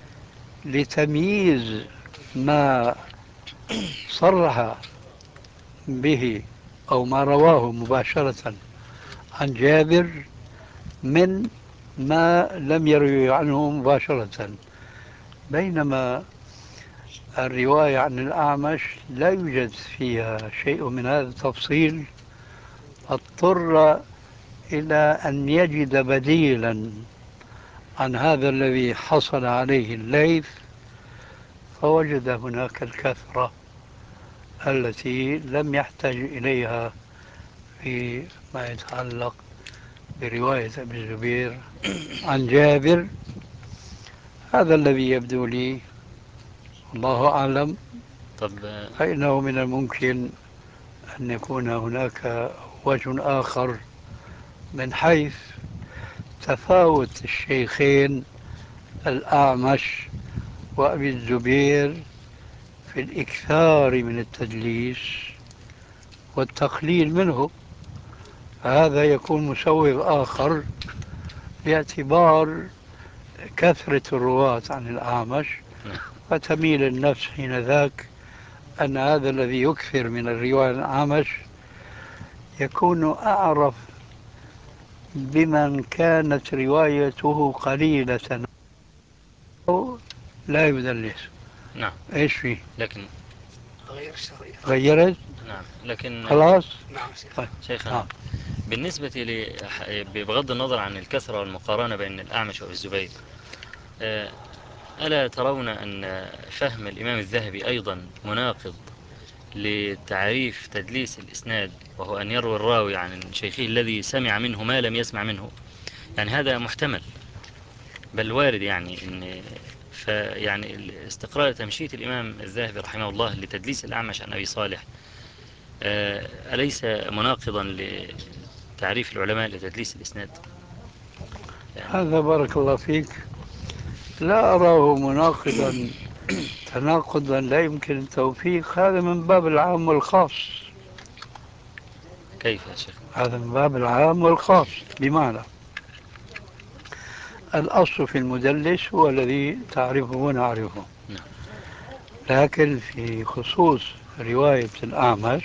لتمييز ما صرح به أو ما رواه مباشرة عن جابر من ما لم يروي عنه مباشرة، بينما الرواية عن الأعمش لا يوجد فيها شيء من هذا التفصيل، اضطر إلى أن يجد بديلا عن هذا الذي حصل عليه الليث، فوجد هناك الكثرة التي لم يحتاج إليها فيما يتعلق برواية أبي الزبير عن جابر. هذا الذي يبدو لي، الله أعلم. طب فإنه من الممكن أن يكون هناك وجه آخر من حيث تفاوت الشيخين الأعمش وأبي الزبير في الإكثار من التدليس والتقليل منه، هذا يكون مسوغ آخر باعتبار كثرة الرواة عن الأعمش، فتميل النفس حين ذاك أن هذا الذي يكثر من الرواية عن الأعمش يكون أعرف بمن كانت روايته قليلة أو لا يدلس. نعم. إيش فيه؟ لكن غير الشريعة. غيرت؟ نعم. لكن خلاص؟ نعم. طيب. شيخنا، نعم. بالنسبة لي بغض النظر عن الكثرة والمقارنة بين الأعمش والزبير، ألا ترون أن فهم الإمام الذهبي أيضا مناقض لتعريف تدليس الإسناد، وهو أن يروي الراوي عن شيخه الذي سمع منه ما لم يسمع منه؟ يعني هذا محتمل بل وارد، يعني إن فيعني استقرار تمشية الإمام الذهبي رحمه الله لتدليس الأعمش عن أبي صالح أليس مناقضا لتعريف العلماء لتدليس الإسناد؟ يعني هذا بارك الله فيك لا أراه مناقضا تناقضا لا يمكن التوفيق، هذا من باب العام والخاص. كيف يا شيخ؟ هذا من باب العام والخاص، بمعنى الأصل في المدلس هو الذي تعرفه ونعرفه، نعم. لكن في خصوص رواية الأعمش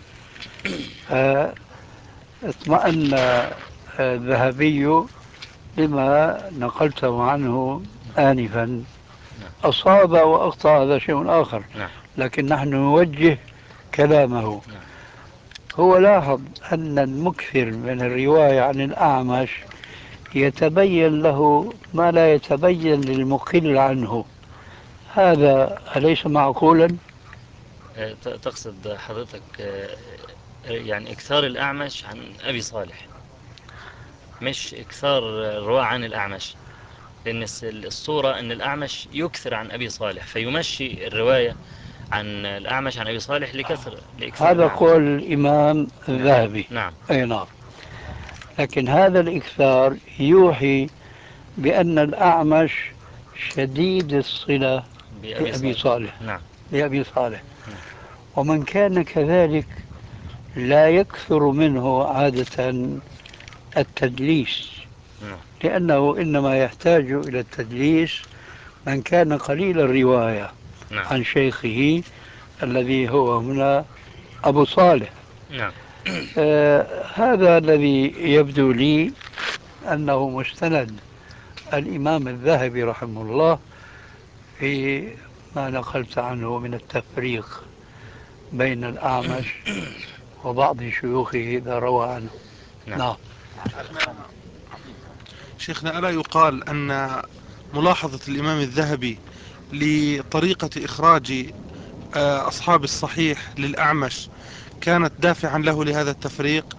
اطمأن الذهبي لما نقلته عنه آنفا. نعم. أصاب وأخطأ هذا شيء آخر، نعم. لكن نحن نوجه كلامه. نعم. هو لاحظ أن المكثر من الرواية عن الأعمش يتبين له ما لا يتبين للمقل عنه، هذا أليس معقولا؟ تقصد حضرتك يعني إكثار الأعمش عن أبي صالح، مش إكثار الرواة عن الأعمش، لأن الصورة أن الأعمش يكثر عن أبي صالح فيمشي الرواية عن الأعمش عن أبي صالح لكثر لإكثار هذا الأعمش. قول الإمام الذهبي. نعم. أي نعم. لكن هذا الإكثار يوحي بأن الأعمش شديد الصلة بأبي بأبي صالح. صالح. نعم. بأبي صالح. نعم. ومن كان كذلك لا يكثر منه عادة التدليس، نعم. لأنه إنما يحتاج إلى التدليس من كان قليل الرواية نعم. عن شيخه الذي هو هنا أبو صالح. نعم. آه هذا الذي يبدو لي أنه مستند الإمام الذهبي رحمه الله في ما نقلت عنه من التفريق بين الأعمش وبعض شيوخه إذا روى عنه. نعم. نعم. شيخنا، ألا يقال أن ملاحظة الإمام الذهبي لطريقة إخراج أصحاب الصحيح للأعمش كانت دافعا له لهذا التفريق؟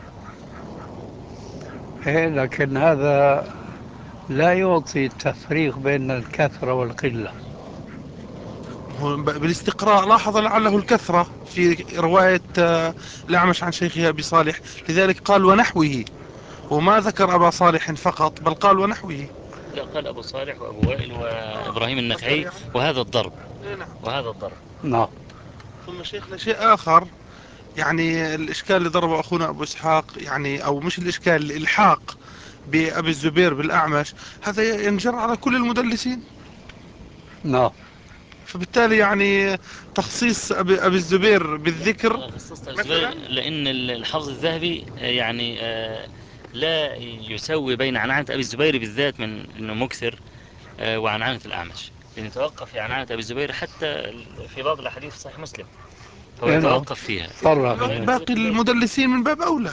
إيه، لكن هذا لا يعطي التفريق بين الكثرة والقلة. هو بالاستقراء لاحظ لعله الكثرة في رواية الأعمش عن شيخه أبي صالح، لذلك قال ونحوه، وما ذكر أبا صالح فقط بل قال ونحوه. لا، قال أبو صالح وأبو وائل وإبراهيم النخعي وهذا الضرب وهذا الضرب. نعم. ثم شيخنا شيء آخر، يعني الإشكال اللي ضربه أخونا أبو إسحاق، يعني أو مش الإشكال، الإلحاق بأبي الزبير بالأعمش، هذا ينجر على كل المدلسين. نعم. فبالتالي يعني تخصيص أبي, أبي الزبير بالذكر مثلا، لأن الحافظ الذهبي يعني لا يسوي بين عنعنة أبي الزبير بالذات من أنه مكثر وعنعنة الأعمش، لأن يتوقف في عنعنة أبي الزبير حتى في بعض الأحاديث في صحيح مسلم هو يتوقف فيها. باقي المدلسين من باب أولى.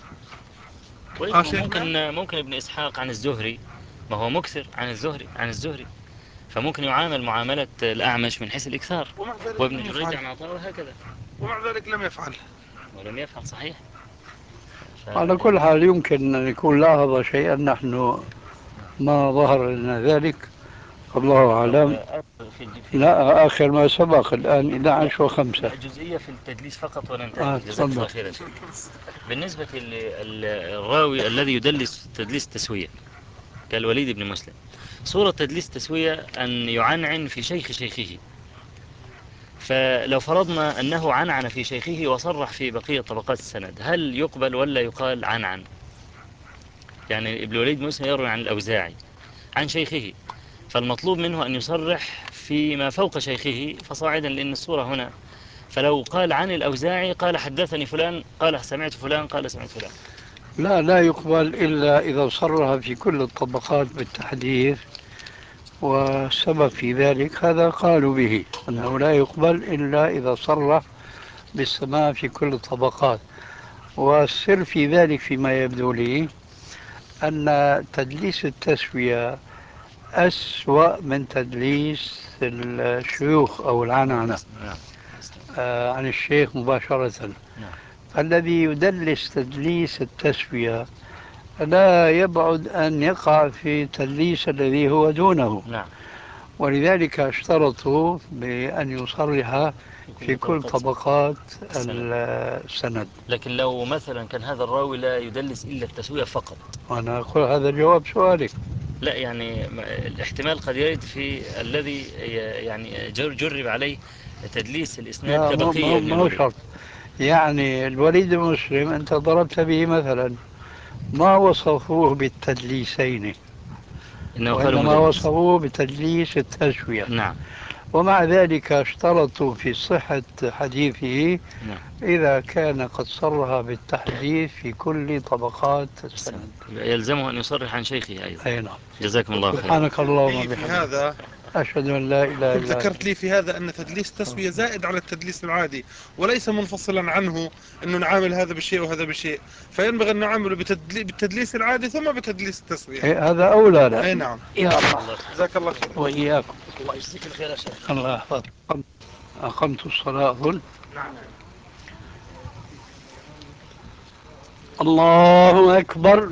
ممكن ممكن ابن إسحاق عن الزهري، ما هو مكثر عن الزهري عن الزهري فممكن يعامل معاملة الأعمش من حيث الإكثار، وابن جريج عن عطاء وهكذا، ومع ذلك لم يفعل ولم يفعل. صحيح. ف... على كل حال يمكن أن يكون لاحظ شيئا نحن ما ظهر لنا ذلك، الله أعلم. لا، آخر ما سبق الآن إحدى عشر وخمسة. جزئية في التدليس فقط وننتهي. آه جزاك الله خيرا. بالنسبة للراوي الذي يدلس تدليس تسوية كالوليد بن مسلم، صورة تدليس تسوية أن يعنعن في شيخ شيخه، فلو فرضنا أنه عنعن في شيخه وصرح في بقية طبقات السند، هل يقبل ولا يقال عنعن؟ يعني ابن الوليد مسلم يروي عن الأوزاعي عن شيخه، فالمطلوب منه أن يصرح فيما فوق شيخه فصاعدا، لأن الصورة هنا، فلو قال عن الأوزاعي قال حدثني فلان قال سمعت فلان قال سمعت فلان. لا لا يقبل إلا إذا صرح في كل الطبقات بالتحديث، والسبب في ذلك هذا قالوا به أنه لا يقبل إلا إذا صرح بالسماع في كل الطبقات. والسر في ذلك فيما يبدو لي أن تدليس التسوية أسوأ من تدليس الشيوخ أو العنعنة آه عن الشيخ مباشرة. الذي يدلس تدليس التسوية لا يبعد أن يقع في تدليس الذي هو دونه. نعم. ولذلك اشترطوا بأن يصرح في كل طبقات السند. لكن لو مثلا كان هذا الراوي لا يدلس إلا التسوية فقط، وأنا أقول هذا جواب سؤالك. لا يعني الاحتمال قد يرد في الذي يعني جرب عليه تدليس الإسناد كبقية ابن الوليد. شرط. يعني الوليد بن مسلم أنت ضربت به مثلا، ما وصفوه بالتدليسين، وإنما وصفوه بتدليس التسوية. نعم. ومع ذلك اشترطوا في صحة حديثه نعم. إذا كان قد صرح بالتحديث في كل طبقات السند، يلزمه أن يصرح عن شيخه أيضا. أي نعم. جزاكم الله خيرا. سبحانك اللهم في هذا أشهد أن لا إله إلا أنت. ذكرت لي في هذا أن تدليس التسوية زائد على التدليس العادي وليس منفصلا عنه، أنه نعامل هذا بشيء وهذا بشيء، فينبغي أن نعامله بالتدليس العادي ثم بتدليس التسوية. إيه هذا أولى. لا أي نعم. يا الله. جزاك الله خير. وإياكم. الله يجزيك الخير يا شيخ. الله يحفظك. أقمت الصلاة أظن. نعم. الله أكبر.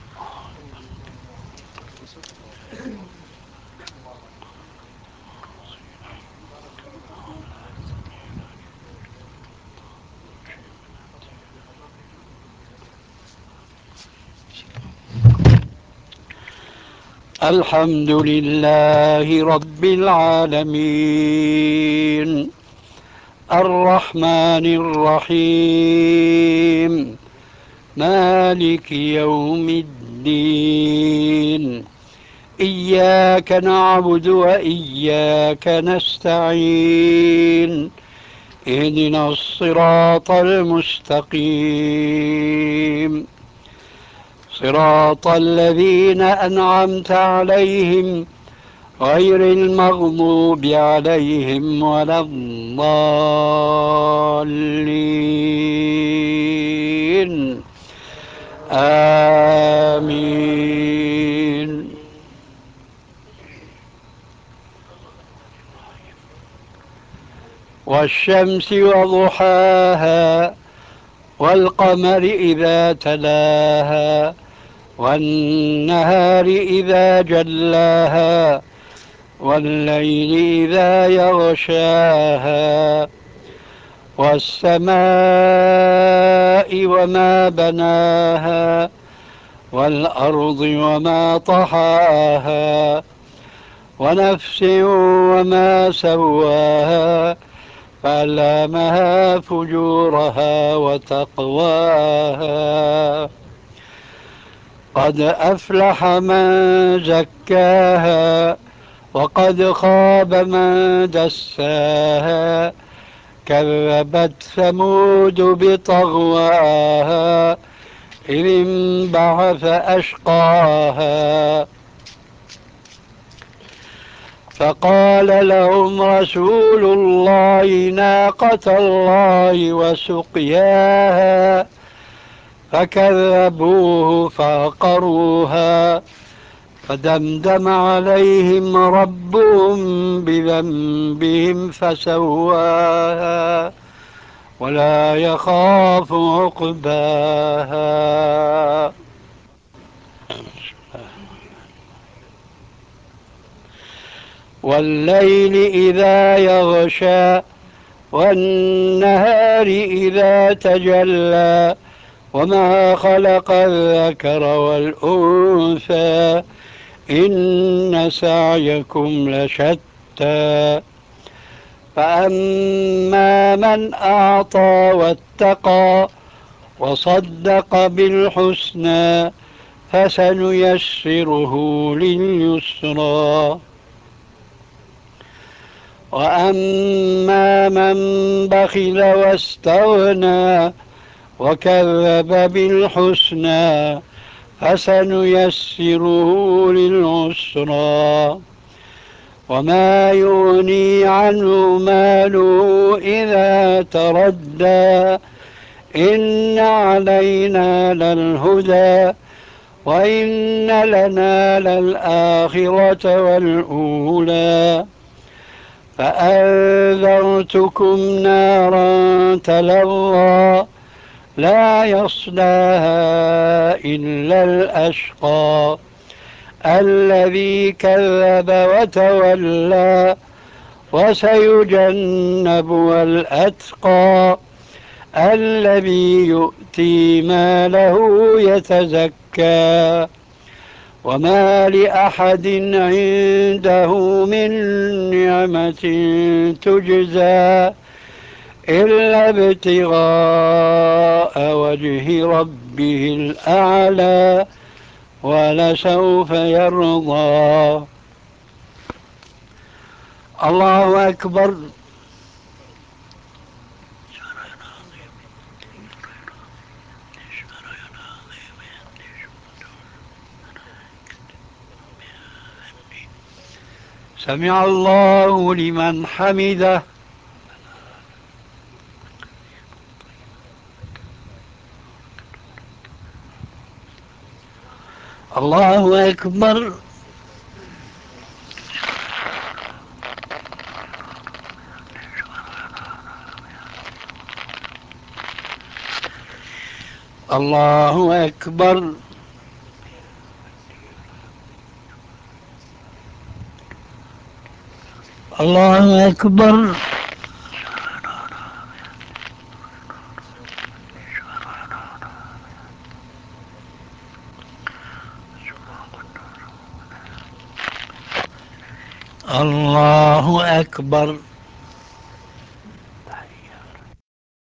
الحمد لله رب العالمين الرحمن الرحيم مالك يوم الدين إياك نعبد وإياك نستعين اهدنا الصراط المستقيم صراط الذين أنعمت عليهم غير المغضوب عليهم ولا الضالين آمين. والشمس وضحاها والقمر إذا تلاها والنهار إذا جلاها والليل إذا يغشاها والسماء وما بناها والأرض وما طحاها ونفس وما سواها فألهمها فجورها وتقواها قد أفلح من زكاها وقد خاب من دساها كذبت ثمود بطغواها إذ انبعث أشقاها فقال لهم رسول الله ناقة الله وسقياها فكذبوه فعقروها فدمدم عليهم ربهم بذنبهم فسواها ولا يخاف عقباها. والليل إذا يغشى والنهار إذا تجلى وما خلق الذكر والأنثى إن سعيكم لشتى فأما من أعطى واتقى وصدق بالحسنى فسنيسره لليسرى وأما من بخل واستغنى وكذب بالحسنى فسنيسره للعسرى وما يغني عنه ماله إذا تردى إن علينا للهدى وإن لنا للآخرة والأولى فأنذرتكم نارا تلظى لا يصلاها إلا الأشقى الذي كذب وتولى وسيجنبها الأتقى الذي يؤتي ماله يتزكى وما لأحد عنده من نعمة تجزى إلا ابتغاء وجه ربه الأعلى ولسوف يرضى. الله أكبر. سمع الله لمن حمده. الله أكبر. الله أكبر. الله أكبر. الله أكبر.